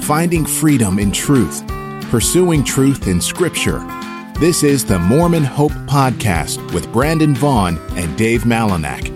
finding freedom in truth, pursuing truth in Scripture. This is the Mormon Hope Podcast with Brandon Vaughn and Dave Malinak.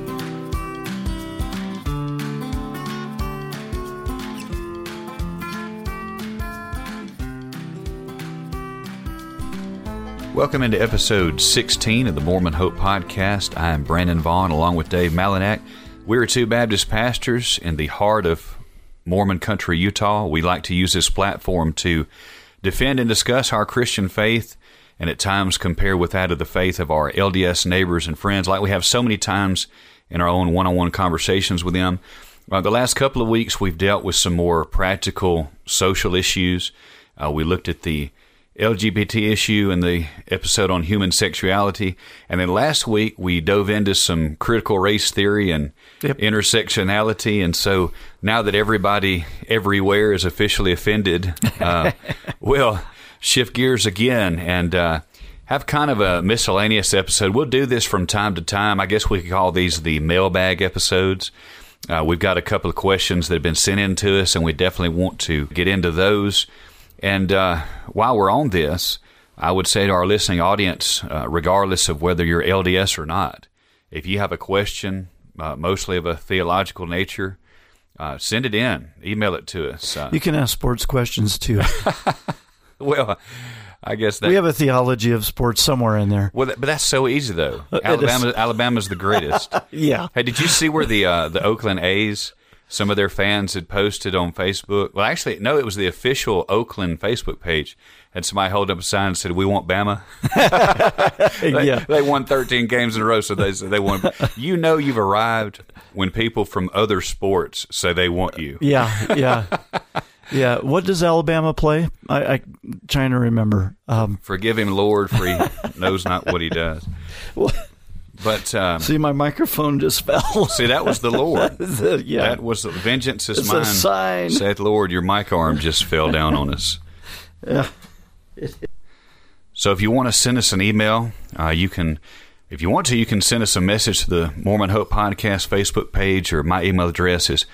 Welcome into episode 16 of the Mormon Hope Podcast. I am Brandon Vaughn along with Dave Malinak. We're two Baptist pastors in the heart of Mormon country, Utah. We like to use this platform to defend and discuss our Christian faith and at times compare with that of the faith of our LDS neighbors and friends like we have so many times in our own one-on-one conversations with them. The last couple of weeks we've dealt with some more practical social issues. We looked at the LGBT issue in the episode on human sexuality. And then last week, we dove into some critical race theory and intersectionality. And so now that everybody everywhere is officially offended, we'll shift gears again and have kind of a miscellaneous episode. We'll do this from time to time. I guess we could call these the mailbag episodes. We've got a couple of questions that have been sent in to us, and we definitely want to get into those. And while we're on this, I would say to our listening audience, regardless of whether you're LDS or not, if you have a question, mostly of a theological nature, send it in, email it to us. You can ask sports questions too. Well, I guess that... We have a theology of sports somewhere in there. Well, but that's so easy, though. Alabama's the greatest. Yeah. Hey, did you see where the Oakland A's... Some of their fans had posted on Facebook. Well, actually, no, it was the official Oakland Facebook page. And somebody held up a sign and said, "We want Bama." They won 13 games in a row, so they said they want. You know, you've arrived when people from other sports say they want you. Yeah. What does Alabama play? I'm trying to remember. Forgive him, Lord, for he knows not what he does. But see, my microphone just fell. See, that was the Lord. Yeah. That was vengeance is it's mine. A sign. Saith Lord, your mic arm just fell down on us. Yeah. So if you want to send us an email, you can. If you want to, you can send us a message to the Mormon Hope Podcast Facebook page, or my email address is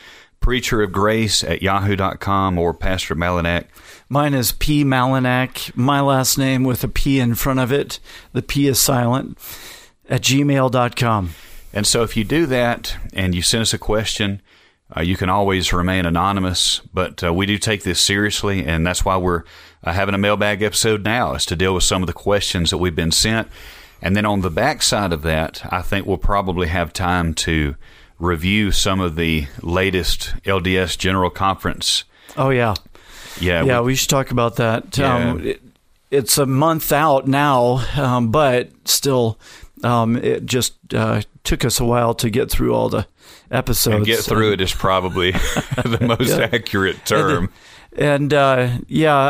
preacherofgrace@yahoo.com or Pastor Malinak. Mine is P. Malinak, my last name with a P in front of it. The P is silent. At gmail.com. And so if you do that and you send us a question, you can always remain anonymous, but we do take this seriously, and that's why we're having a mailbag episode now, is to deal with some of the questions that we've been sent. And then on the back side of that, I think we'll probably have time to review some of the latest LDS General Conference. Oh, yeah. Yeah, we should talk about that. Yeah. It's a month out now, but still... it just took us a while to get through all the episodes. And get through it is probably the most accurate term. And I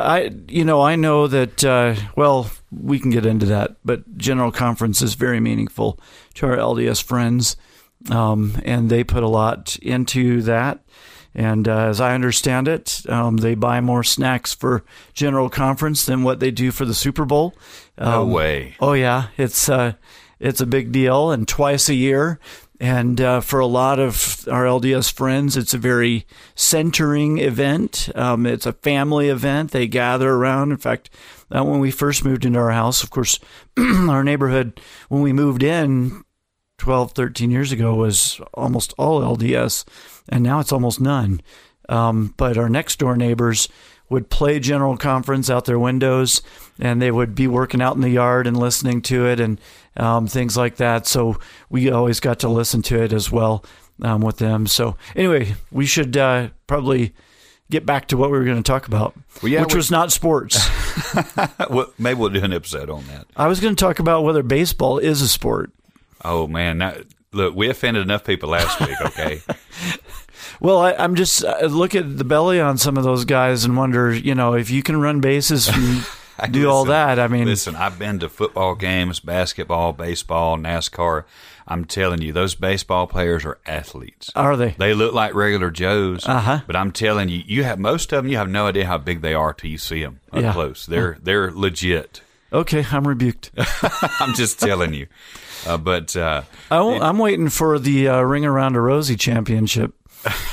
know that, we can get into that, but General Conference is very meaningful to our LDS friends, and they put a lot into that. And as I understand it, they buy more snacks for General Conference than what they do for the Super Bowl. No way. Oh, yeah. It's a big deal, and twice a year. And for a lot of our LDS friends, it's a very centering event. It's a family event. They gather around. In fact, when we first moved into our house, of course, our neighborhood, when we moved in 12, 13 years ago, was almost all LDS, and now it's almost none. But our next door neighbors would play General Conference out their windows, and they would be working out in the yard and listening to it and things like that. So we always got to listen to it as well with them. So anyway, we should probably get back to what we were going to talk about, which was not sports. Well, maybe we'll do an episode on that. I was going to talk about whether baseball is a sport. Oh, man. Look, we offended enough people last week, okay? Well, I'm just look at the belly on some of those guys and wonder, if you can run bases and do all that. I mean, listen, I've been to football games, basketball, baseball, NASCAR. I'm telling you, those baseball players are athletes. Are they? They look like regular Joes, but I'm telling you, most of them, you have no idea how big they are till you see them up close. They're legit. Okay, I'm rebuked. I'm just telling you. I'm waiting for the Ring Around a Rosie championship.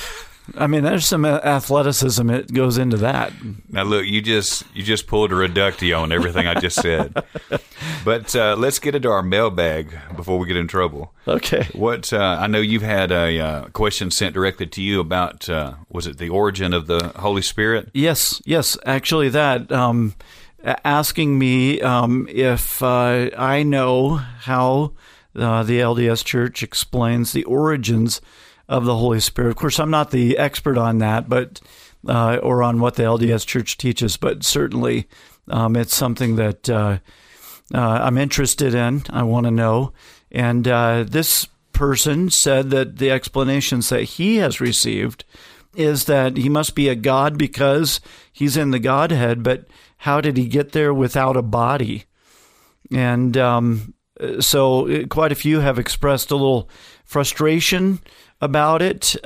I mean, there's some athleticism that goes into that. Now, look, you just pulled a reductio on everything I just said. But let's get into our mailbag before we get in trouble. Okay. What I know you've had a question sent directly to you about, was it the origin of the Holy Spirit? Yes, actually that. Asking me if I know how the LDS Church explains the origins of the Holy Spirit. Of course, I'm not the expert on that, but or on what the LDS Church teaches, but certainly it's something that I'm interested in. I want to know. And this person said that the explanations that he has received is that he must be a God because he's in the Godhead, but how did he get there without a body? And so quite a few have expressed a little frustration about it.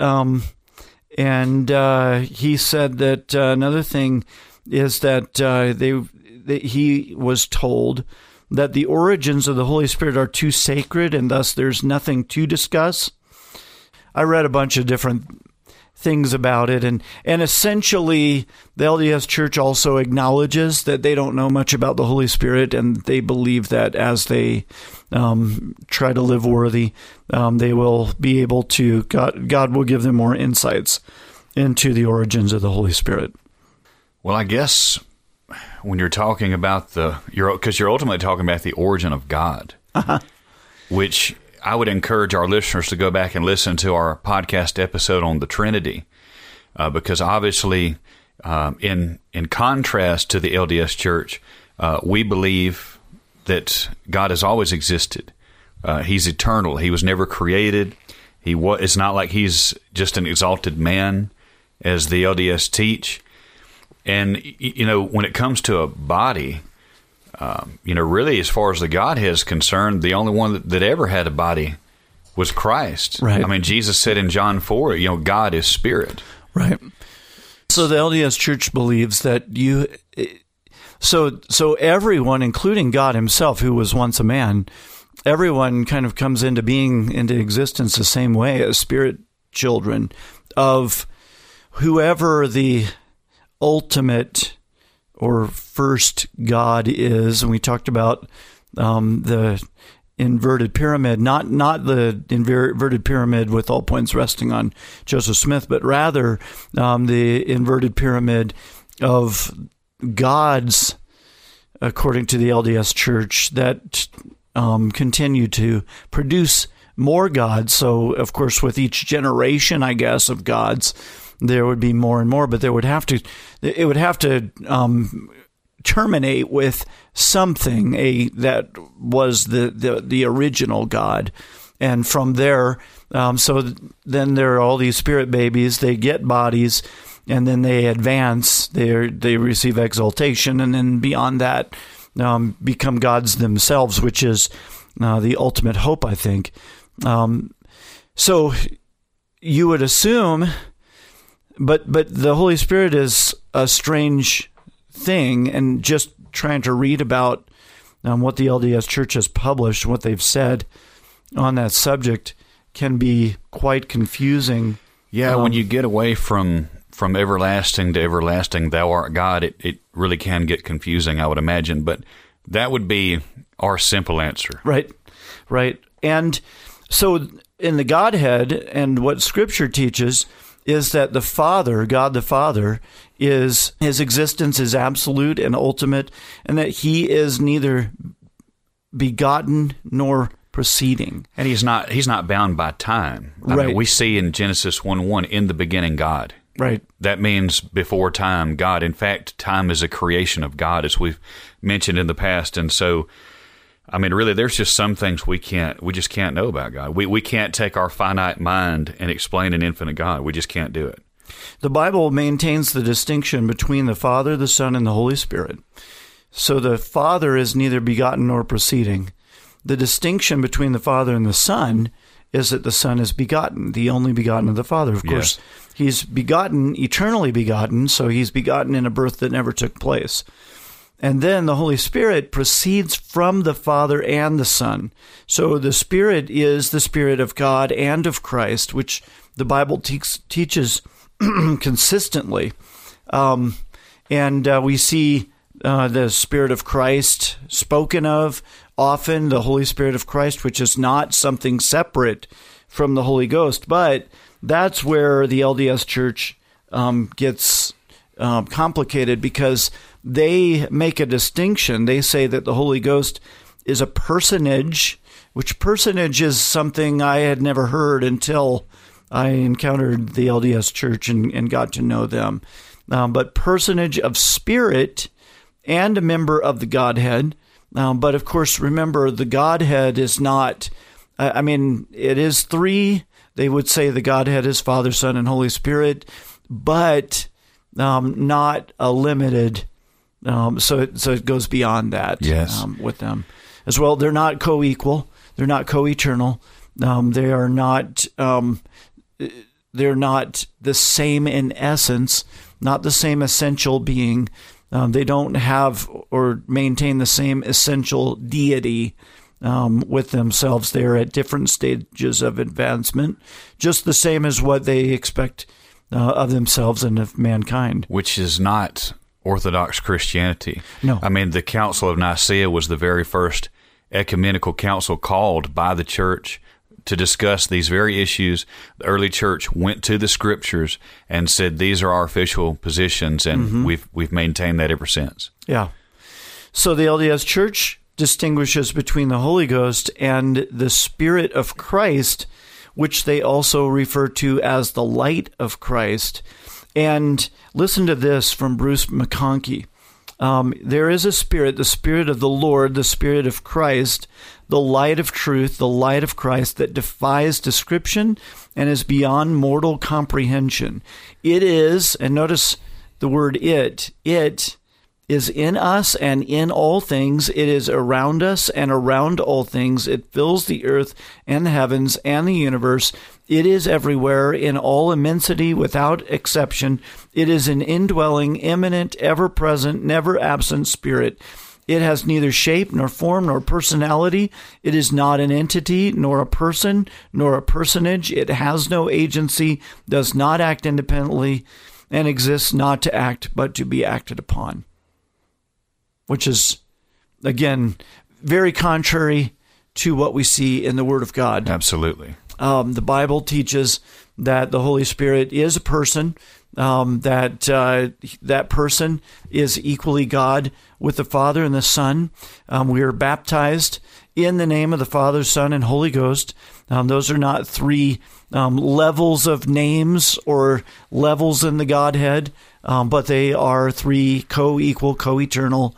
And he said that another thing is that he was told that the origins of the Holy Spirit are too sacred and thus there's nothing to discuss. I read a bunch of different things about it, and essentially the LDS Church also acknowledges that they don't know much about the Holy Spirit, and they believe that as they try to live worthy, they will be able to, God will give them more insights into the origins of the Holy Spirit. Well, I guess when you're talking about because you're ultimately talking about the origin of God, which I would encourage our listeners to go back and listen to our podcast episode on the Trinity, because obviously, in contrast to the LDS Church, we believe that God has always existed. He's eternal. He was never created. It's not like he's just an exalted man, as the LDS teach. And when it comes to a body, really, as far as the Godhead is concerned, the only one that ever had a body was Christ. Right. I mean, Jesus said in John 4, God is spirit. Right. So the LDS Church believes that so everyone, including God himself, who was once a man, everyone kind of comes into being, into existence the same way as spirit children of whoever the ultimate or first God is. And we talked about the inverted pyramid, not the inverted pyramid with all points resting on Joseph Smith, but rather the inverted pyramid of gods, according to the LDS Church, that continue to produce more gods. So, of course, with each generation, I guess, of gods, there would be more and more, but it would have to terminate with something that was the original God, and from there, so then there are all these spirit babies. They get bodies, and then they advance. They receive exaltation, and then beyond that, become gods themselves, which is the ultimate hope, I think. So you would assume. But the Holy Spirit is a strange thing, and just trying to read about what the LDS Church has published, what they've said on that subject, can be quite confusing. Yeah, when you get away from everlasting to everlasting, thou art God, it really can get confusing, I would imagine. But that would be our simple answer. Right. And so in the Godhead, and what Scripture teaches is that the Father, God the Father, his existence is absolute and ultimate, and that he is neither begotten nor proceeding. And he's not bound by time. I mean, we see in Genesis 1:1, in the beginning, God. Right. That means before time, God. In fact, time is a creation of God, as we've mentioned in the past. And so, I mean, really, there's just some things we just can't know about God. We can't take our finite mind and explain an infinite God. We just can't do it. The Bible maintains the distinction between the Father, the Son, and the Holy Spirit. So the Father is neither begotten nor proceeding. The distinction between the Father and the Son is that the Son is begotten, the only begotten of the Father. Of course, he's begotten, eternally begotten, so he's begotten in a birth that never took place. And then the Holy Spirit proceeds from the Father and the Son. So the Spirit is the Spirit of God and of Christ, which the Bible teaches consistently. And we see the Spirit of Christ spoken of often, the Holy Spirit of Christ, which is not something separate from the Holy Ghost. But that's where the LDS Church gets complicated, because they make a distinction. They say that the Holy Ghost is a personage, which personage is something I had never heard until I encountered the LDS Church and got to know them. But personage of spirit and a member of the Godhead. But of course, remember, the Godhead is not, it is three. They would say the Godhead is Father, Son, and Holy Spirit, but not a limited. So it goes beyond that. Yes. With them as well. They're not co-equal. They're not co-eternal. They are not. They're not the same in essence. Not the same essential being. They don't have or maintain the same essential deity with themselves. They're at different stages of advancement, just the same as what they expect of themselves and of mankind. Which is not Orthodox Christianity. No. I mean, the Council of Nicaea was the very first ecumenical council called by the church to discuss these very issues. The early church went to the scriptures and said, these are our official positions, and we've maintained that ever since. Yeah. So the LDS Church distinguishes between the Holy Ghost and the Spirit of Christ, which they also refer to as the light of Christ. And listen to this from Bruce McConkie. There is a spirit, the Spirit of the Lord, the Spirit of Christ, the light of truth, the light of Christ that defies description and is beyond mortal comprehension. It is, and notice the word it is in us and in all things. It is around us and around all things. It fills the earth and the heavens and the universe. It is everywhere in all immensity without exception. It is an indwelling, immanent, ever-present, never-absent spirit. It has neither shape nor form nor personality. It is not an entity nor a person nor a personage. It has no agency, does not act independently, and exists not to act but to be acted upon. Which is, again, very contrary to what we see in the Word of God. Absolutely. The Bible teaches that the Holy Spirit is a person, that person is equally God with the Father and the Son. We are baptized in the name of the Father, Son, and Holy Ghost. Those are not three levels of names or levels in the Godhead, but they are three co-equal, co-eternal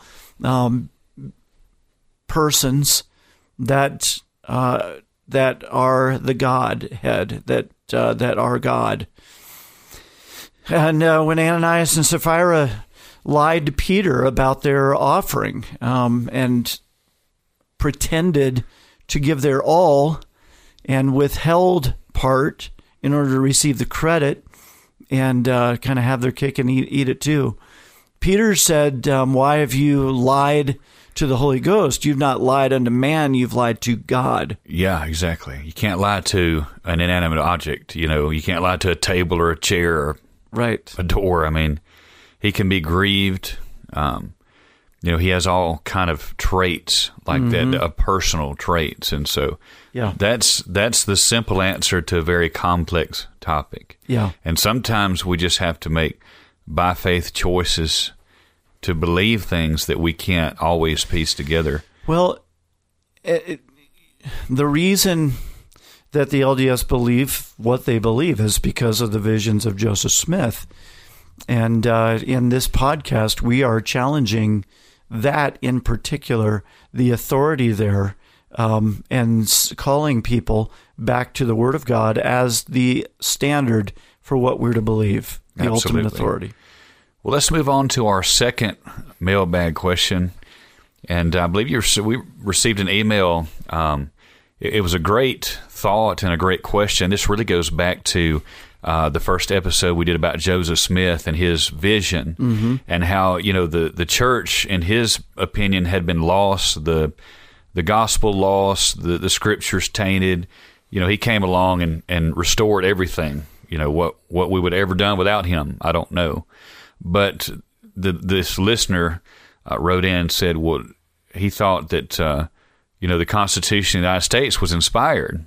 persons that are the Godhead, that are God. And when Ananias and Sapphira lied to Peter about their offering and pretended to give their all and withheld part in order to receive the credit and kind of have their cake and eat it too, Peter said, why have you lied to the Holy Ghost? You've not lied unto man, you've lied to God. Yeah, exactly. You can't lie to an inanimate object. You can't lie to a table or a chair or right. a door. I mean, he can be grieved. He has all kind of traits like that, personal traits. And so that's the simple answer to a very complex topic. Yeah. And sometimes we just have to make by faith choices to believe things that we can't always piece together. Well, the reason that the LDS believe what they believe is because of the visions of Joseph Smith. And in this podcast, we are challenging that in particular, the authority there, and calling people back to the Word of God as the standard for what we're to believe, the ultimate authority. Well, let's move on to our second mailbag question. And I believe we received an email. It was a great thought and a great question. This really goes back to the first episode we did about Joseph Smith and his vision, and how the church, in his opinion, had been lost, the gospel lost, the scriptures tainted. He came along and restored everything. what we would have ever done without him, I don't know. But this listener wrote in and said, well, he thought that, the Constitution of the United States was inspired,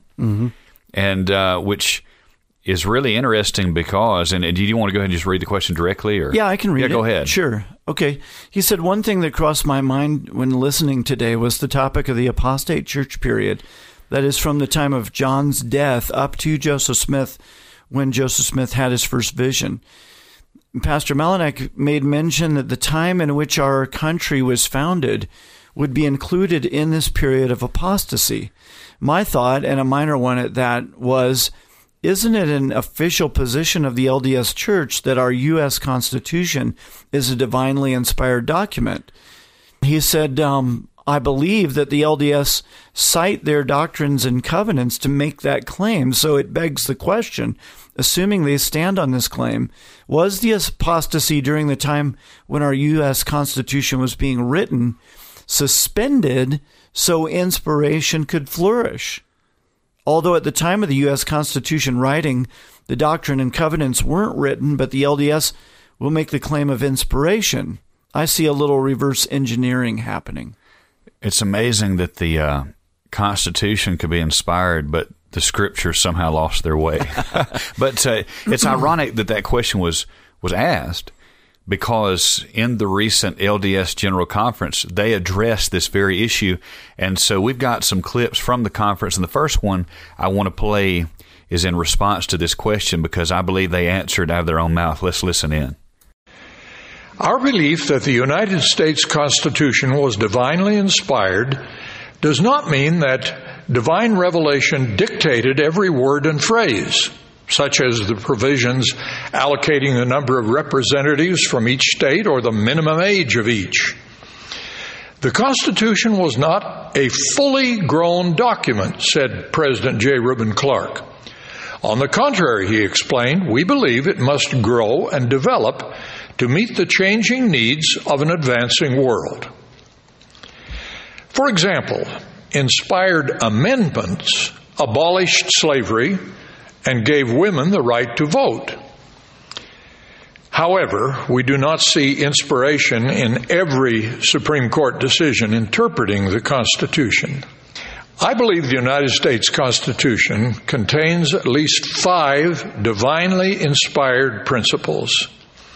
and which is really interesting because, and do you want to go ahead and just read the question directly? Or? Yeah, I can read it. Yeah, go ahead. Sure. Okay. He said, one thing that crossed my mind when listening today was the topic of the apostate church period. That is from the time of John's death up to Joseph Smith, when Joseph Smith had his first vision. Pastor Malinak made mention that the time in which our country was founded would be included in this period of apostasy. My thought, and a minor one at that, was, isn't it an official position of the LDS Church that our U.S. Constitution is a divinely inspired document? He said, I believe that the LDS cite their doctrines and covenants to make that claim. So it begs the question, assuming they stand on this claim, was the apostasy during the time when our U.S. Constitution was being written suspended so inspiration could flourish? Although at the time of the U.S. Constitution writing, the Doctrine and Covenants weren't written, but the LDS will make the claim of inspiration. I see a little reverse engineering happening. It's amazing that the Constitution could be inspired, but the Scriptures somehow lost their way. But it's ironic that question was asked, because in the recent LDS General Conference, they addressed this very issue. And so we've got some clips from the conference. And the first one I want to play is in response to this question, because I believe they answered out of their own mouth. Let's listen in. Our belief that the United States Constitution was divinely inspired does not mean that divine revelation dictated every word and phrase, such as the provisions allocating the number of representatives from each state or the minimum age of each. The Constitution was not a fully grown document, said President J. Reuben Clark. On the contrary, he explained, we believe it must grow and develop to meet the changing needs of an advancing world. For example, inspired amendments abolished slavery and gave women the right to vote. However, we do not see inspiration in every Supreme Court decision interpreting the Constitution. I believe the United States Constitution contains at least 5 divinely inspired principles.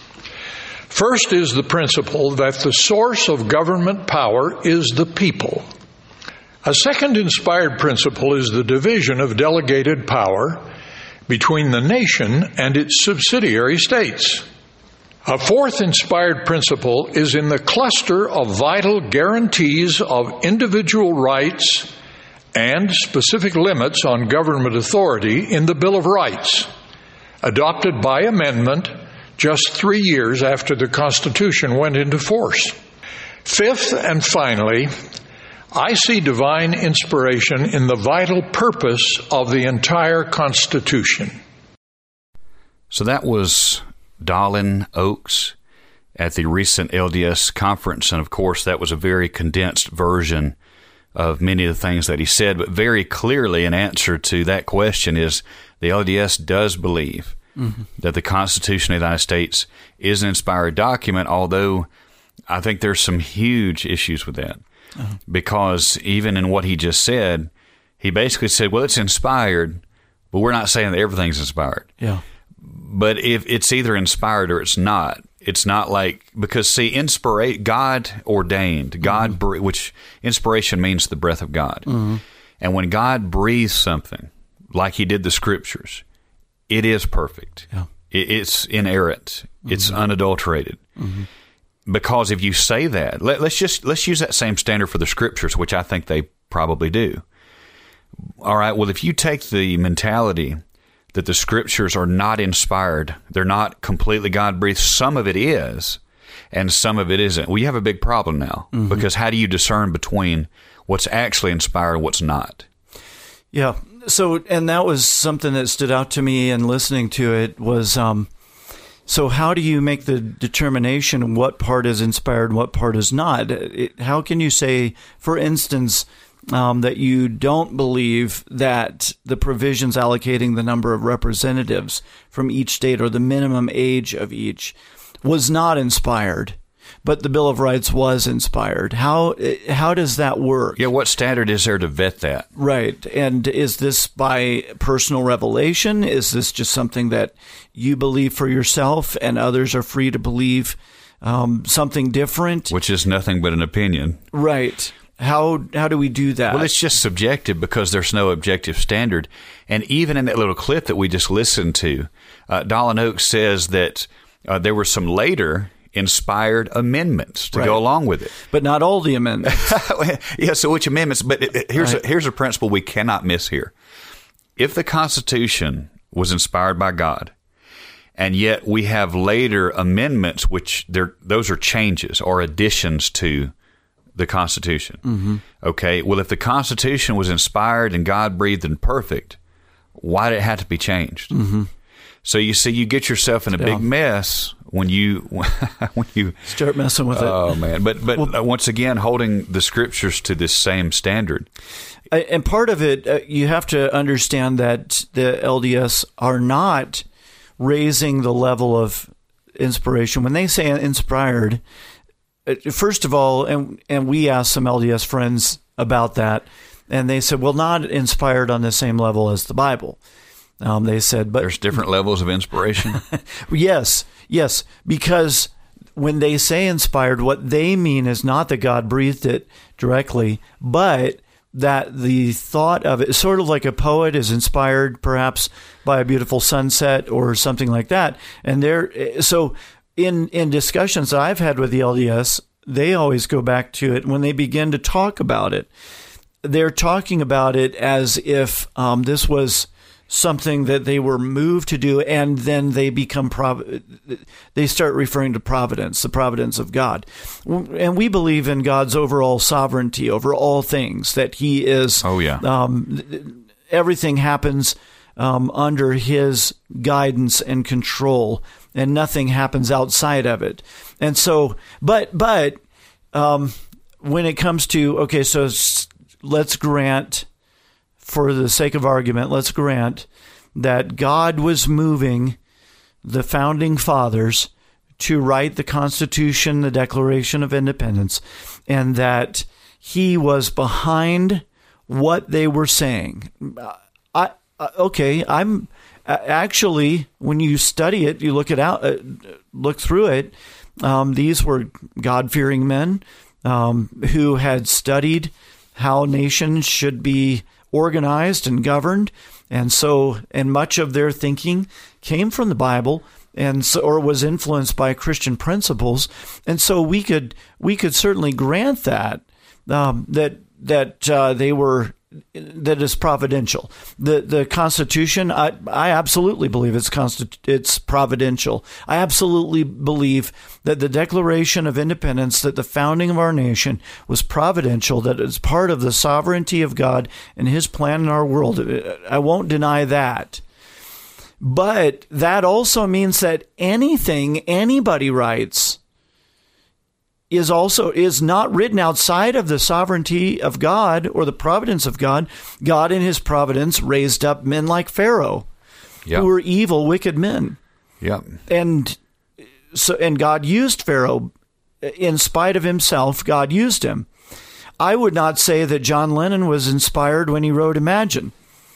First is the principle that the source of government power is the people. A second inspired principle is the division of delegated power between the nation and its subsidiary states. A fourth inspired principle is in the cluster of vital guarantees of individual rights and specific limits on government authority in the Bill of Rights, adopted by amendment just 3 years after the Constitution went into force. Fifth and finally, I see divine inspiration in the vital purpose of the entire Constitution. So that was Dallin Oaks at the recent LDS conference, and of course that was a very condensed version of many of the things that he said, but very clearly an answer to that question is the LDS does believe that the Constitution of the United States is an inspired document, although I think there's some huge issues with that. Because even in what he just said, he basically said, well, it's inspired, but we're not saying that everything's inspired. Yeah. But if it's either inspired or it's not like, because see, God ordained, which inspiration means the breath of God. And when God breathes something, like he did the Scriptures, it is perfect. Yeah. It's inerrant. It's unadulterated. Because if you say that, let's use that same standard for the Scriptures, which I think they probably do. All right, well, if you take the mentality that the Scriptures are not inspired, they're not completely God-breathed, some of it is, and some of it isn't, well, you have a big problem now, because how do you discern between what's actually inspired and what's not? Yeah, so, and that was something that stood out to me in listening to it was, so how do you make the determination what part is inspired and what part is not? How can you say, for instance, that you don't believe that the provisions allocating the number of representatives from each state or the minimum age of each was not inspired, but the Bill of Rights was inspired. How does that work? Yeah, what standard is there to vet that? Right. And is this by personal revelation? Is this just something that you believe for yourself and others are free to believe something different? Which is nothing but an opinion. Right. How do we do that? Well, it's just subjective because there's no objective standard. And even in that little clip that we just listened to, Dolan Oaks says that there were some later inspired amendments to go along with it. But not all the amendments. Yeah, so which amendments? But here's a principle we cannot miss here. If the Constitution was inspired by God, and yet we have later amendments, which those are changes or additions to the Constitution. Mm-hmm. Okay, well, if the Constitution was inspired and God-breathed and perfect, why did it have to be changed? Mm-hmm. So you see, you get yourself in a big mess when you start messing with it. Oh man! But once again, holding the Scriptures to this same standard. And part of it, you have to understand that the LDS are not raising the level of inspiration. When they say inspired, first of all, and we asked some LDS friends about that, and they said, well, not inspired on the same level as the Bible. They said, but there's different levels of inspiration. Yes, because when they say inspired, what they mean is not that God breathed it directly, but that the thought of it, sort of like a poet is inspired perhaps by a beautiful sunset or something like that. And so in discussions that I've had with the LDS, they always go back to it when they begin to talk about it. They're talking about it as if this was something that they were moved to do, and then they become they start referring to providence, the providence of God. And we believe in God's overall sovereignty over all things, that He is. Oh yeah. Everything happens under His guidance and control, and nothing happens outside of it. And so, but when it comes to so let's grant, for the sake of argument, let's grant that God was moving the founding fathers to write the Constitution, the Declaration of Independence, and that He was behind what they were saying. I'm actually, when you study it, you look through it. These were God-fearing men who had studied how nations should be organized and governed, and much of their thinking came from the Bible, or was influenced by Christian principles, and so we could certainly grant that they were. That is providential. The Constitution, I absolutely believe it's providential. I absolutely believe that the Declaration of Independence, that the founding of our nation was providential, that it's part of the sovereignty of God and His plan in our world. I won't deny that. But that also means that anything anybody writes is not written outside of the sovereignty of God or the providence of God. God in His providence raised up men like Pharaoh, who were evil, wicked men. Yeah. And God used Pharaoh in spite of himself. God used him. I would not say that John Lennon was inspired when he wrote Imagine.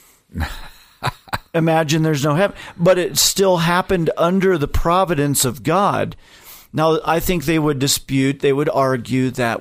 Imagine there's no heaven. But it still happened under the providence of God. Now, I think they would argue that,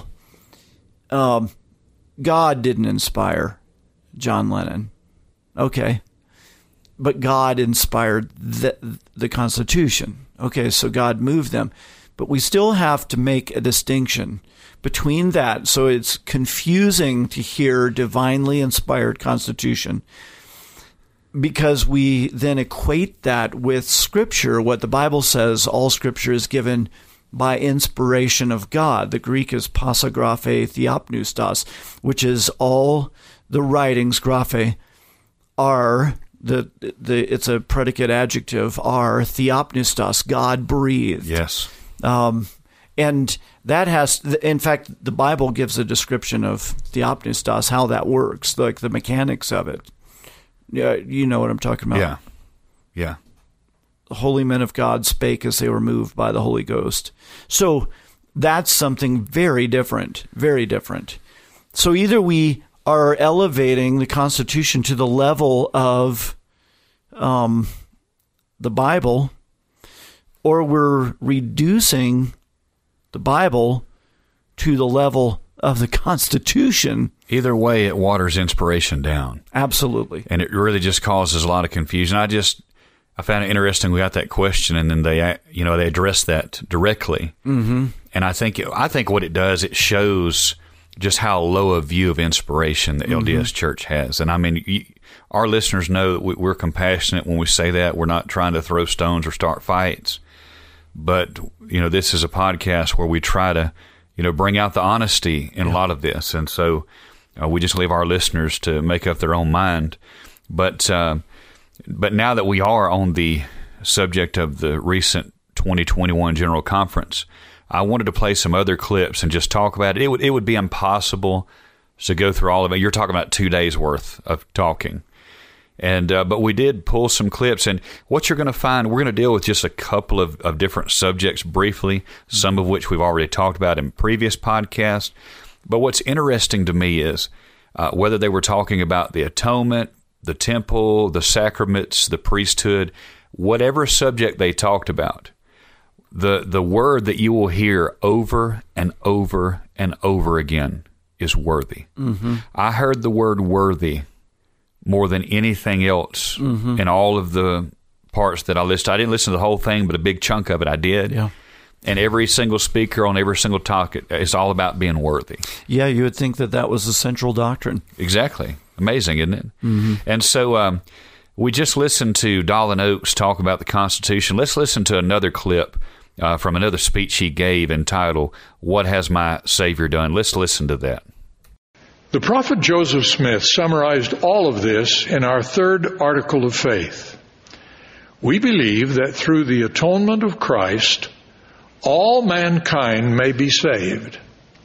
God didn't inspire John Lennon. Okay. But God inspired the Constitution. Okay, so God moved them. But we still have to make a distinction between that. So it's confusing to hear divinely inspired Constitution, because we then equate that with Scripture. What the Bible says, all Scripture is given by inspiration of God. The Greek is passagraphe theopneustos, which is all the writings, graphe, are, it's a predicate adjective, are theopneustos, God breathed. Yes. And that in fact, the Bible gives a description of theopneustos, how that works, like the mechanics of it. Yeah, you know what I'm talking about. Yeah. The holy men of God spake as they were moved by the Holy Ghost. So that's something very different, very different. So either we are elevating the Constitution to the level of the Bible, or we're reducing the Bible to the level of the Constitution. Either way, it waters inspiration down. Absolutely. And it really just causes a lot of confusion. I found it interesting we got that question, and then they addressed that directly. Mm-hmm. And I think what it does, it shows just how low a view of inspiration the LDS Church has. And I mean, our listeners know that we're compassionate when we say that. We're not trying to throw stones or start fights. But, this is a podcast where we try to, bring out the honesty in a lot of this. And so we just leave our listeners to make up their own mind. But now that we are on the subject of the recent 2021 General Conference, I wanted to play some other clips and just talk about it. It would be impossible to go through all of it. You're talking about 2 days worth of talking. And but we did pull some clips, and what you're going to find, we're going to deal with just a couple of different subjects briefly, some of which we've already talked about in previous podcasts. But what's interesting to me is whether they were talking about the atonement, the temple, the sacraments, the priesthood, whatever subject they talked about, the word that you will hear over and over and over again is worthy. Mm-hmm. I heard the word worthy more than anything else in all of the parts that I listened. I didn't listen to the whole thing, but a big chunk of it I did. Yeah. And every single speaker on every single topic is all about being worthy. Yeah, you would think that was the central doctrine. Exactly. Amazing, isn't it? Mm-hmm. And so we just listened to Dolan Oaks talk about the Constitution. Let's listen to another clip from another speech he gave entitled, "What Has My Savior Done?" Let's listen to that. The prophet Joseph Smith summarized all of this in our third article of faith. We believe that through the atonement of Christ, all mankind may be saved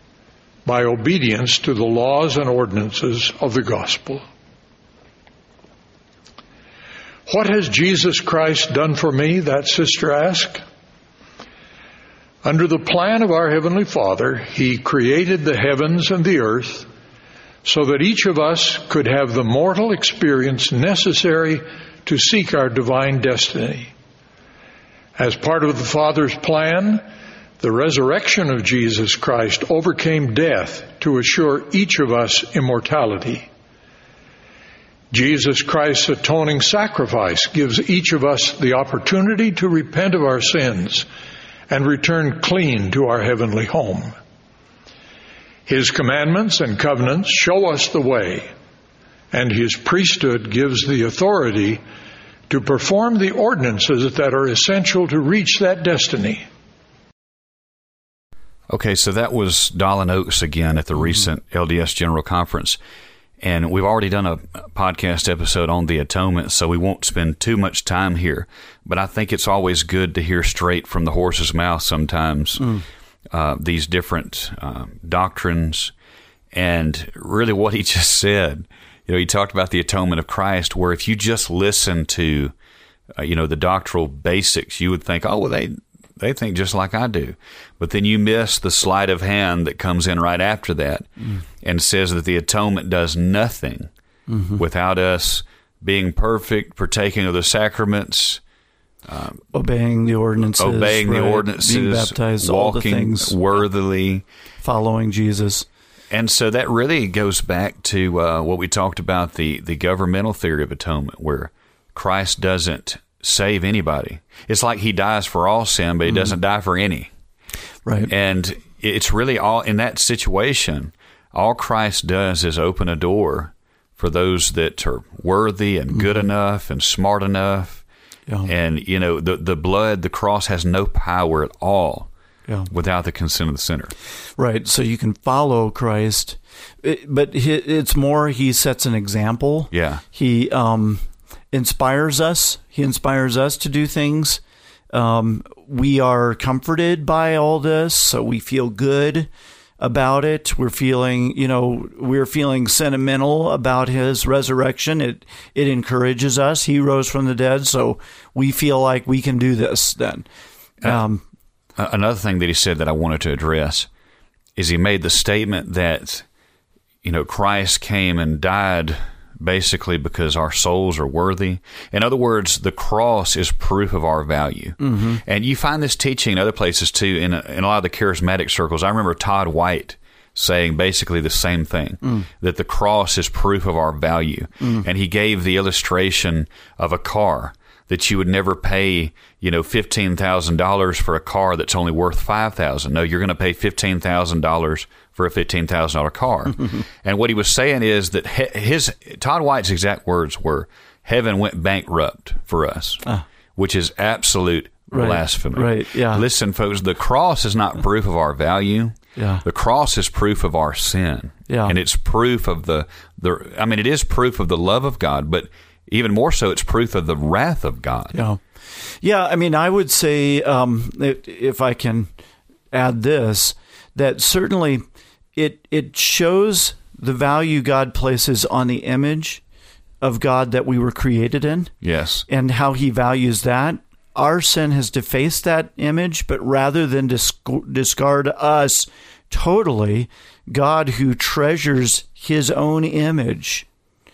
by obedience to the laws and ordinances of the gospel. What has Jesus Christ done for me? That sister asked. Under the plan of our Heavenly Father, He created the heavens and the earth so that each of us could have the mortal experience necessary to seek our divine destiny. As part of the Father's plan, the resurrection of Jesus Christ overcame death to assure each of us immortality. Jesus Christ's atoning sacrifice gives each of us the opportunity to repent of our sins and return clean to our heavenly home. His commandments and covenants show us the way, and His priesthood gives the authority to perform the ordinances that are essential to reach that destiny. Okay, so that was Dolan Oaks again at the recent LDS General Conference. And we've already done a podcast episode on the atonement, so we won't spend too much time here. But I think it's always good to hear straight from the horse's mouth sometimes these different doctrines. And really what he just said, he talked about the atonement of Christ, where if you just listen to, the doctrinal basics, you would think, oh, well, they think just like I do. But then you miss the sleight of hand that comes in right after that and says that the atonement does nothing without us being perfect, partaking of the sacraments, obeying the ordinances, being baptized, walking all the things, worthily, following Jesus. And so that really goes back to what we talked about, the governmental theory of atonement, where Christ doesn't save anybody. It's like He dies for all sin, but He doesn't die for any. Right. And it's really all, in that situation, all Christ does is open a door for those that are worthy and good enough and smart enough. Yeah. And, the blood, the cross has no power at all without the consent of the sinner. Right. So you can follow Christ, but it's more He sets an example. Yeah. He inspires us. He inspires us to do things We are comforted by all this, so we feel good about it. We're feeling sentimental about his resurrection. It encourages us. He rose from the dead, so we feel like we can do this then. Another thing that he said that I wanted to address is he made the statement that, Christ came and died basically because our souls are worthy. In other words, the cross is proof of our value. Mm-hmm. And you find this teaching in other places too, in a lot of the charismatic circles. I remember Todd White saying basically the same thing, that the cross is proof of our value. And he gave the illustration of a car, that you would never pay, $15,000 for a car that's only worth $5,000. No, you're going to pay $15,000 for a $15,000 car. And what he was saying is that Todd White's exact words were, heaven went bankrupt for us, which is absolute blasphemy. Right, yeah. Listen, folks, the cross is not proof of our value. Yeah. The cross is proof of our sin. Yeah. And it's proof of it is proof of the love of God, but even more so, it's proof of the wrath of God. Yeah. Yeah, I would say, if I can add this, that certainly it shows the value God places on the image of God that we were created in. Yes. And how he values that. Our sin has defaced that image, but rather than discard us totally, God, who treasures his own image,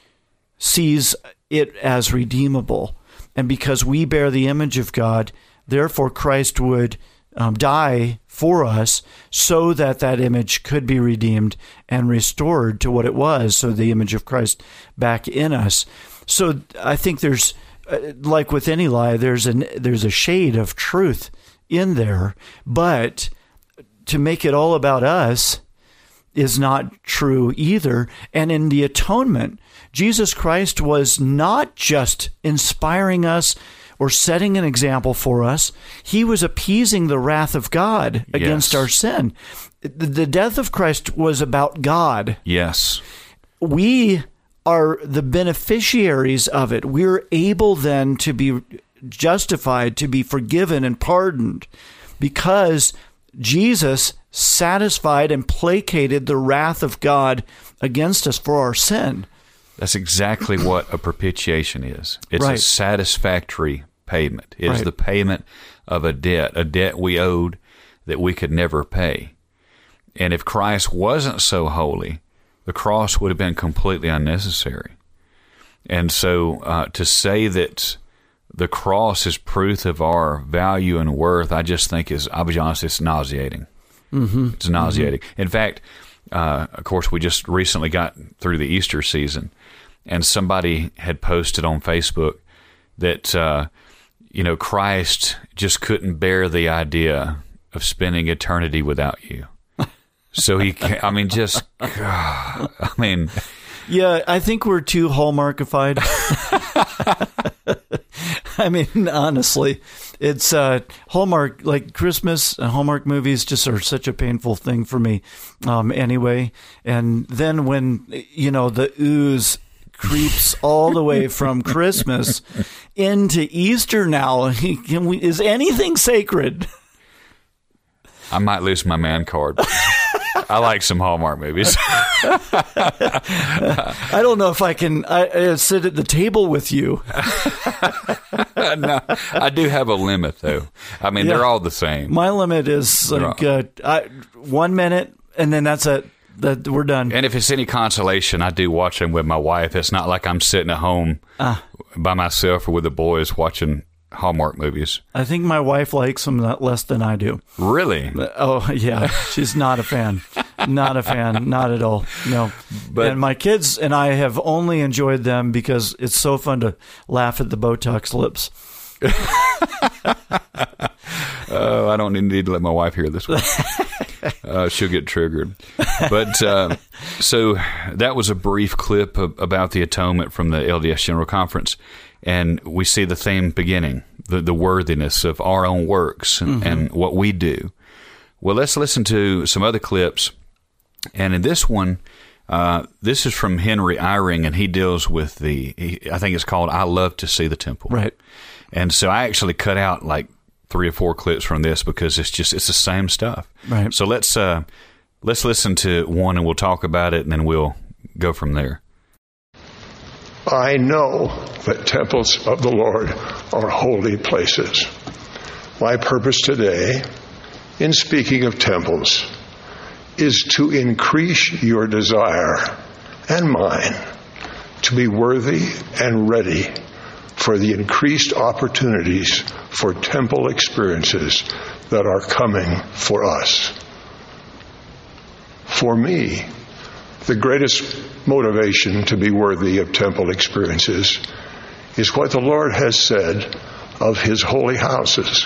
sees it as redeemable. And because we bear the image of God, therefore Christ would die for us so that image could be redeemed and restored to what it was, so the image of Christ back in us. So I think there's, like with any lie, there's a shade of truth in there, but to make it all about us is not true either. And in the atonement, Jesus Christ was not just inspiring us or setting an example for us. He was appeasing the wrath of God against our sin. The death of Christ was about God. Yes. We are the beneficiaries of it. We're able then to be justified, to be forgiven and pardoned, because Jesus satisfied and placated the wrath of God against us for our sin. That's exactly what a propitiation is. It's a satisfactory payment. It's the payment of a debt we owed that we could never pay. And if Christ wasn't so holy, the cross would have been completely unnecessary. And so to say that the cross is proof of our value and worth, I just think I'll be honest, it's nauseating. Mm-hmm. It's nauseating. Mm-hmm. In fact, of course, we just recently got through the Easter season, and somebody had posted on Facebook that, Christ just couldn't bear the idea of spending eternity without you. So yeah, I think we're too Hallmarkified. Honestly, it's Hallmark, like Christmas and Hallmark movies just are such a painful thing for me anyway. And then when, the ooze creeps all the way from Christmas into Easter now, is anything sacred? I might lose my man card. I like some Hallmark movies. I don't know if I can sit at the table with you. No, I do have a limit, though. They're all the same. My limit is 1 minute, and then that's it. We're done. And if it's any consolation, I do watch them with my wife. It's not like I'm sitting at home by myself or with the boys watching Hallmark movies. I think my wife likes them less than I do. Really? Oh, yeah. She's not a fan. Not a fan. Not at all. No. And my kids and I have only enjoyed them because it's so fun to laugh at the Botox lips. I don't need to let my wife hear this one. She'll get triggered. But so that was a brief clip about the atonement from the LDS General Conference. And we see the theme beginning, the worthiness of our own works and what we do. Well, let's listen to some other clips. And in this one, this is from Henry Eyring, and he deals with I think it's called I Love to See the Temple. Right. And so I actually cut out like 3 or 4 clips from this because it's the same stuff. Right. So let's listen to one and we'll talk about it and then we'll go from there. I know that temples of the Lord are holy places. My purpose today, in speaking of temples, is to increase your desire and mine to be worthy and ready for the increased opportunities for temple experiences that are coming for us. For me, the greatest motivation to be worthy of temple experiences is what the Lord has said of his holy houses.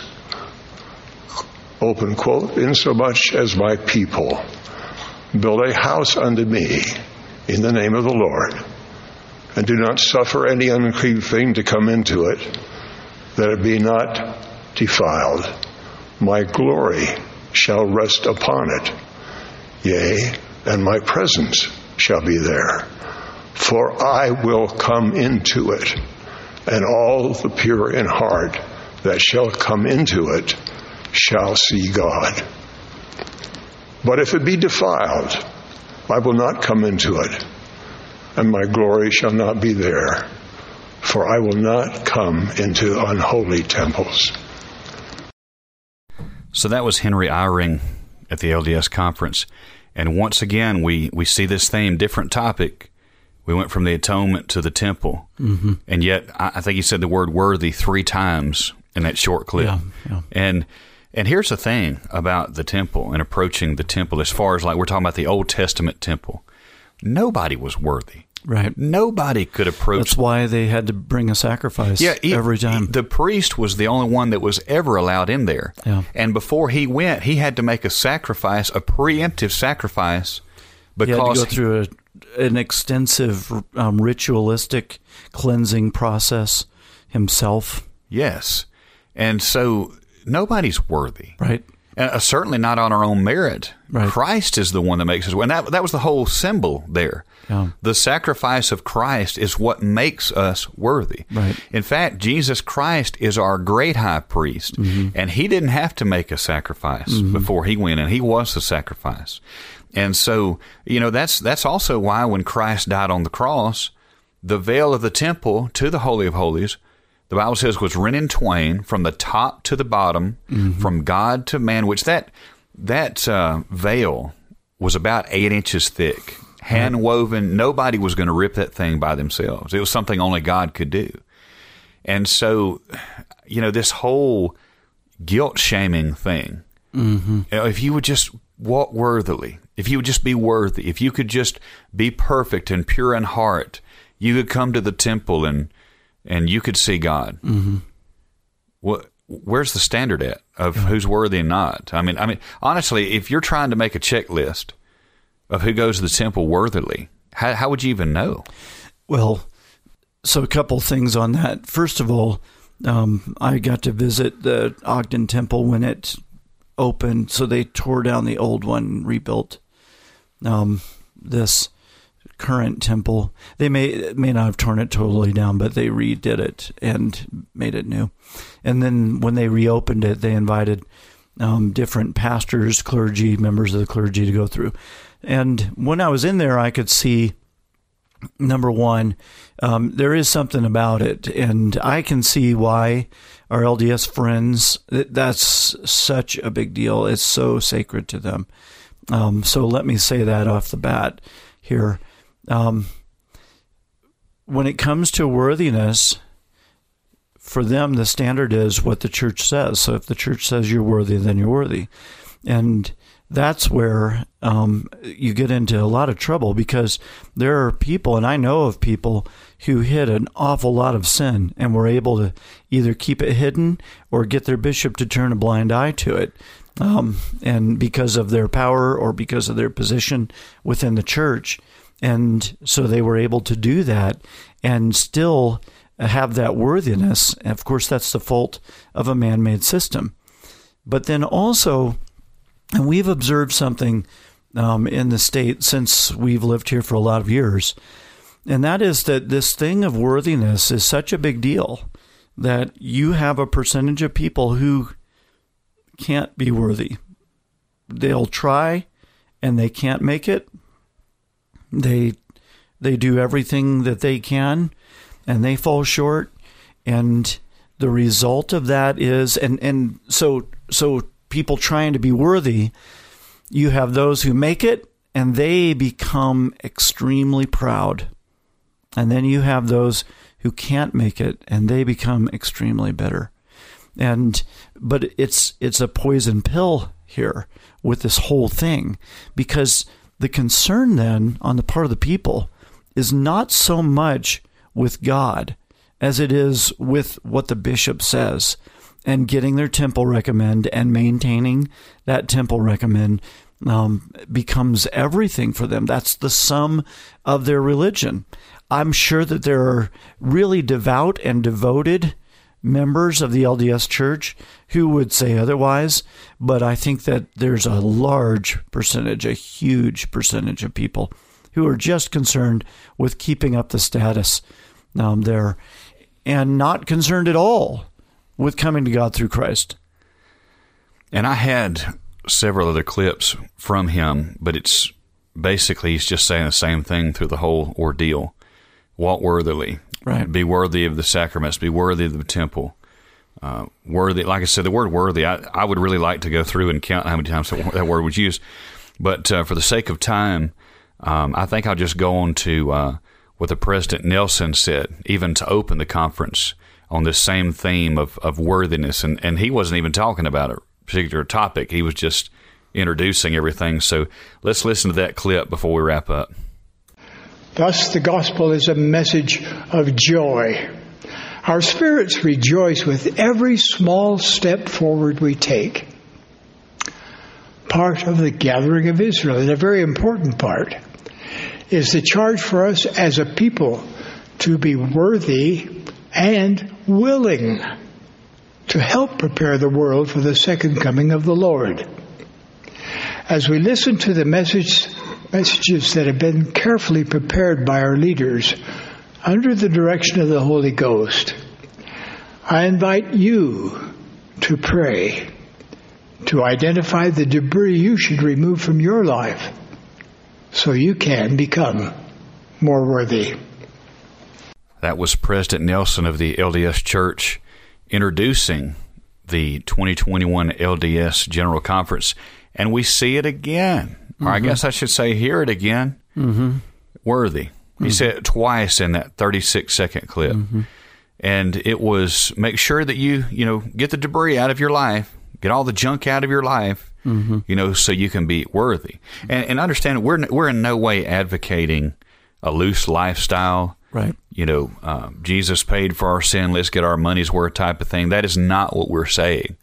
Open quote, insomuch as my people build a house unto me in the name of the Lord, and do not suffer any unclean thing to come into it, that it be not defiled. My glory shall rest upon it. Yea, and my presence shall be there. For I will come into it, and all the pure in heart that shall come into it shall see God. But if it be defiled, I will not come into it, and my glory shall not be there, for I will not come into unholy temples. So that was Henry Eyring at the LDS conference. And once again, we see this theme, different topic. We went from the atonement to the temple. Mm-hmm. And yet, I think he said the word worthy 3 times in that short clip. Yeah. And here's the thing about the temple and approaching the temple, as far as like we're talking about the Old Testament temple. Nobody was worthy. Right. Nobody could approach. That's why they had to bring a sacrifice every time. The priest was the only one that was ever allowed in there. Yeah. And before he went, he had to make a sacrifice, a preemptive sacrifice, because he had to go through an extensive ritualistic cleansing process himself. Yes. And so nobody's worthy. Right. And certainly not on our own merit. Right. Christ is the one that makes us. And that was the whole symbol there. Yeah. The sacrifice of Christ is what makes us worthy. Right. In fact, Jesus Christ is our great high priest, and he didn't have to make a sacrifice before he went, and he was the sacrifice. And so, that's also why when Christ died on the cross, the veil of the temple to the Holy of Holies, the Bible says, was rent in twain from the top to the bottom, from God to man, which that veil was about 8 inches thick, hand woven. Nobody was going to rip that thing by themselves. It was something only God could do. And so, this whole guilt shaming thing, if you would just walk worthily, if you would just be worthy, if you could just be perfect and pure in heart, you could come to the temple and you could see God. Where's the standard at of who's worthy and not? I mean, honestly, if you're trying to make a checklist of who goes to the temple worthily, how would you even know? Well, so a couple things on that. First of all, I got to visit the Ogden Temple when it opened. So they tore down the old one and rebuilt this current temple. They may not have torn it totally down, but they redid it and made it new. And then when they reopened it, they invited different pastors, clergy, members of the clergy to go through. And when I was in there, I could see, number one, there is something about it, and I can see why our LDS friends, that's such a big deal. It's so sacred to them. So let me say that off the bat here. When it comes to worthiness, for them, the standard is what the church says. So if the church says you're worthy, then you're worthy. And that's where you get into a lot of trouble, because there are people, and I know of people, who hid an awful lot of sin and were able to either keep it hidden or get their bishop to turn a blind eye to it. And because of their power or because of their position within the church. And so they were able to do that and still have that worthiness. And of course, that's the fault of a man-made system. But then also, and we've observed something in the state since we've lived here for a lot of years, and that is that this thing of worthiness is such a big deal that you have a percentage of people who can't be worthy. They'll try, and they can't make it. They do everything that they can, and they fall short. And the result of that is, and so people trying to be worthy, you have those who make it, and they become extremely proud. And then you have those who can't make it, and they become extremely bitter. But it's a poison pill here with this whole thing, because the concern then on the part of the people is not so much with God as it is with what the bishop says, and getting their temple recommend and maintaining that temple recommend becomes everything for them. That's the sum of their religion. I'm sure that there are really devout and devoted members of the LDS Church who would say otherwise, but I think that there's a large percentage, a huge percentage of people who are just concerned with keeping up the status there, and not concerned at all with coming to God through Christ. And I had several other clips from him, but it's basically he's just saying the same thing through the whole ordeal. Walk worthily. Right. Be worthy of the sacraments. Be worthy of the temple. Worthy, like I said, the word worthy, I would really like to go through and count how many times that word was used. But for the sake of time, I think I'll just go on to what the President Nelson said, even to open the conference on this same theme of worthiness. And he wasn't even talking about a particular topic. He was just introducing everything. So let's listen to that clip before we wrap up. Thus, the gospel is a message of joy. Our spirits rejoice with every small step forward we take. Part of the gathering of Israel, and a very important part, is the charge for us as a people to be worthy and willing to help prepare the world for the second coming of the Lord. As we listen to the messages that have been carefully prepared by our leaders under the direction of the Holy Ghost, I invite you to pray, to identify the debris you should remove from your life so you can become more worthy. That was President Nelson of the LDS Church introducing the 2021 LDS General Conference, and we see it again. Or I guess I should say, hear it again. Worthy. He said it twice in that 36-second clip. And it was, make sure that you get the debris out of your life, get all the junk out of your life, so you can be worthy. And understand, we're in no way advocating a loose lifestyle. Right. Jesus paid for our sin, let's get our money's worth type of thing. That is not what we're saying.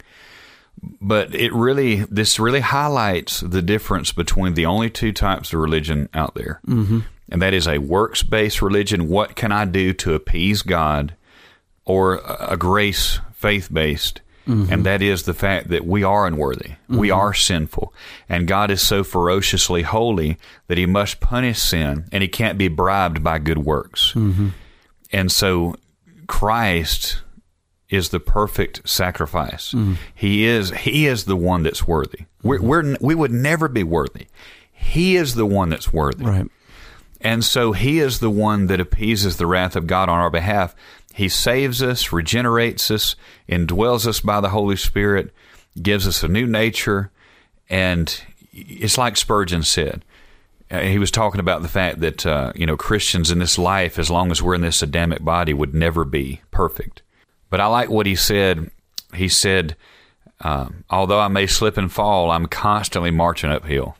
But this really highlights the difference between the only two types of religion out there. And that is a works-based religion. What can I do to appease God? Or a grace, faith-based. And that is the fact that we are unworthy. We are sinful. And God is so ferociously holy that he must punish sin, and he can't be bribed by good works. And so Christ is the perfect sacrifice. He is the one that's worthy. We would never be worthy. He is the one that's worthy. Right. And so he is the one that appeases the wrath of God on our behalf. He saves us, regenerates us, indwells us by the Holy Spirit, gives us a new nature, and it's like Spurgeon said. He was talking about the fact that Christians in this life, as long as we're in this Adamic body, would never be perfect. But I like what he said. He said, although I may slip and fall, I'm constantly marching uphill.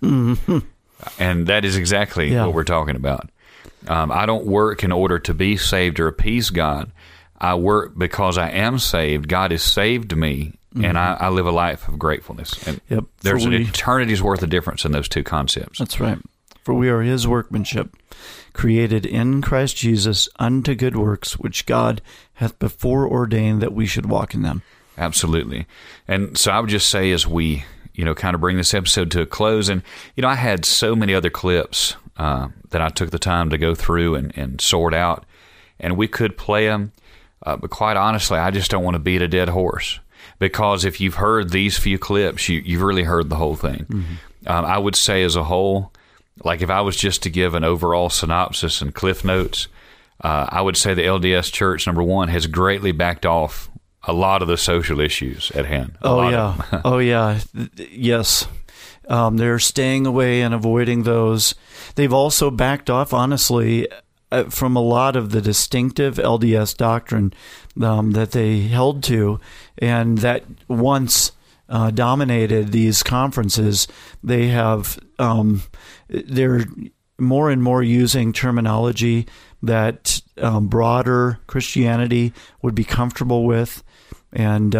And that is exactly what we're talking about. I don't work in order to be saved or appease God. I work because I am saved. God has saved me, and I live a life of gratefulness. And there's an eternity's worth of difference in those two concepts. That's right. For we are his workmanship, created in Christ Jesus unto good works, which God hath before ordained that we should walk in them. Absolutely. And so I would just say, as we kind of bring this episode to a close, and I had so many other clips that I took the time to go through and sort out, and we could play them, but quite honestly, I just don't want to beat a dead horse. because if you've heard these few clips, you've really heard the whole thing. I would say as a whole, like if I was just to give an overall synopsis and cliff notes, I would say the LDS Church, number one, has greatly backed off a lot of the social issues at hand. Yes. They're staying away and avoiding those. They've also backed off, honestly, from a lot of the distinctive LDS doctrine that they held to, and that once dominated these conferences. They have they're more and more using terminology that broader Christianity would be comfortable with, and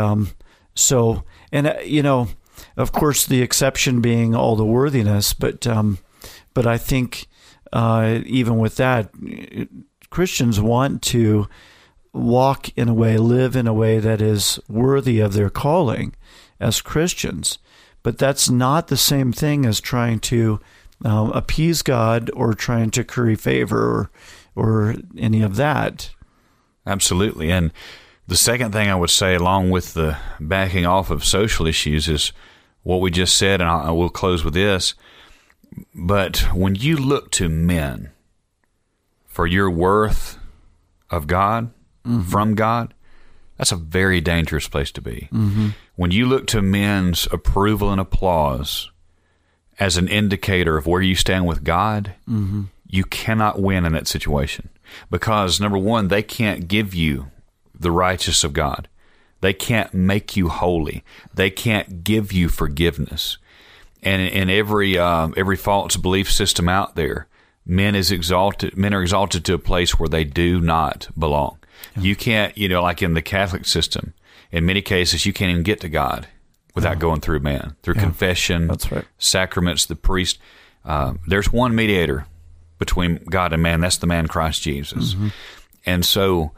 of course, the exception being all the worthiness, but I think even with that, Christians want to walk in a way, live in a way that is worthy of their calling as Christians. But that's not the same thing as trying to appease God or trying to curry favor or any of that. Absolutely. And the second thing I would say, along with the backing off of social issues, is what we just said, and I will close with this. But when you look to men for your worth of God, from God, that's a very dangerous place to be. When you look to men's approval and applause as an indicator of where you stand with God, you cannot win in that situation. Because, number one, they can't give you the righteousness of God. They can't make you holy. They can't give you forgiveness. And in every false belief system out there, men are exalted to a place where they do not belong. Yeah. You can't, like in the Catholic system, in many cases, you can't even get to God without going through man, through confession, that's right, sacraments, the priest. There's one mediator between God and man. That's the man Christ Jesus. And so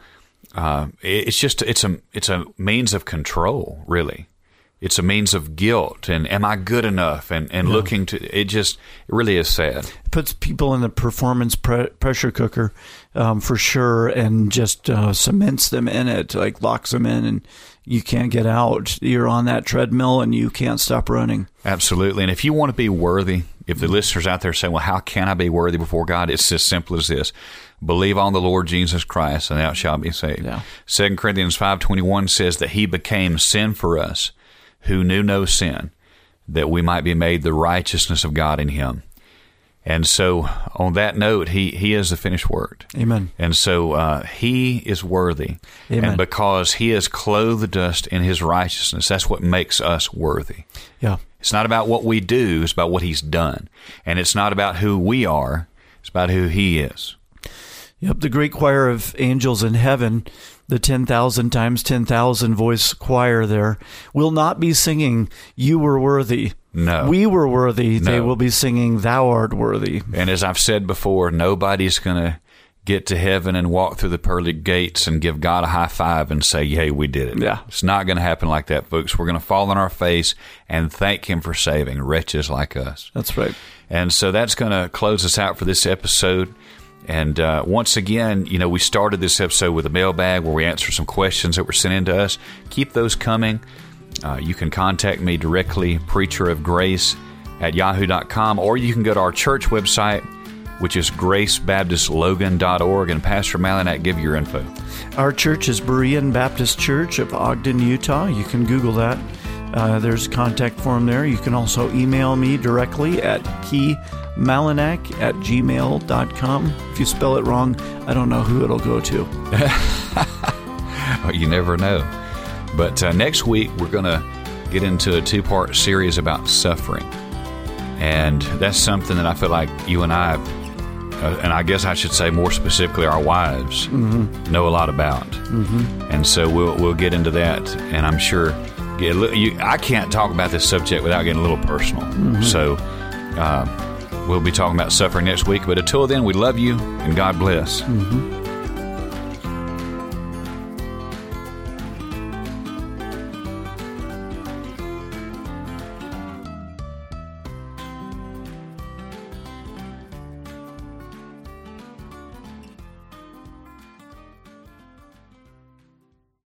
it's a means of control, really. It's a means of guilt, and am I good enough? And looking to it really is sad. It puts people in the performance pressure cooker for sure, and just cements them in it, like locks them in, and you can't get out. You're on that treadmill, and you can't stop running. Absolutely. And if you want to be worthy, if the listeners out there say, well, how can I be worthy before God? It's as simple as this. Believe on the Lord Jesus Christ, and thou shalt be saved. 2 Corinthians 5:21 says that he became sin for us, who knew no sin, that we might be made the righteousness of God in him. And so on that note, he is the finished work. Amen. And so he is worthy. Amen. And because he has clothed us in his righteousness, that's what makes us worthy. Yeah. It's not about what we do, it's about what he's done. And it's not about who we are, it's about who he is. Yep, the great choir of angels in heaven, the 10,000 times 10,000 voice choir there, will not be singing, "You were worthy." No. "We were worthy." No. They will be singing, "Thou art worthy." And as I've said before, nobody's going to get to heaven and walk through the pearly gates and give God a high five and say, "Hey, we did it." Yeah. It's not going to happen like that, folks. We're going to fall on our face and thank him for saving wretches like us. That's right. And so that's going to close us out for this episode. And once again, we started this episode with a mailbag where we answer some questions that were sent in to us. Keep those coming. You can contact me directly, preacherofgrace@yahoo.com, or you can go to our church website, which is gracebaptistlogan.org, and Pastor Malinak, give your info. Our church is Berean Baptist Church of Ogden, Utah. You can Google that. There's a contact form there. You can also email me directly at keymalinak@gmail.com. If you spell it wrong, I don't know who it'll go to. You never know. But next week, we're going to get into a 2-part series about suffering. And that's something that I feel like you and I, and I guess I should say more specifically our wives, know a lot about. And so we'll get into that, and I'm sure I can't talk about this subject without getting a little personal. So we'll be talking about suffering next week. But until then, we love you, and God bless.